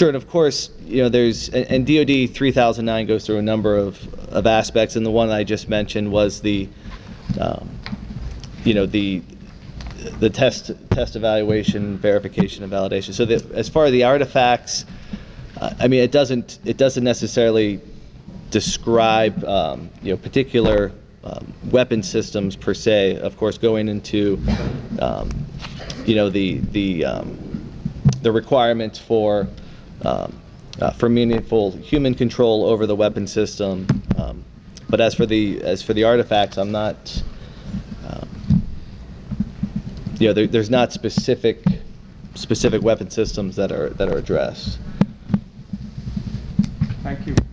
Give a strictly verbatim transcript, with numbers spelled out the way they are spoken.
Sure, and of course, you know, there's, and, and D O D three thousand nine goes through a number of, of aspects, and the one I just mentioned was the, um, you know, the the test test evaluation, verification, and validation. So that as far as the artifacts, uh, I mean, it doesn't it doesn't necessarily describe um, you know, particular um, weapon systems per se. Of course, going into um, you know, the the um, the requirements for um, uh, for meaningful human control over the weapon system. Um, but as for the as for the artifacts, I'm not. Um, you know, there, there's not specific specific weapon systems that are that are addressed. Thank you.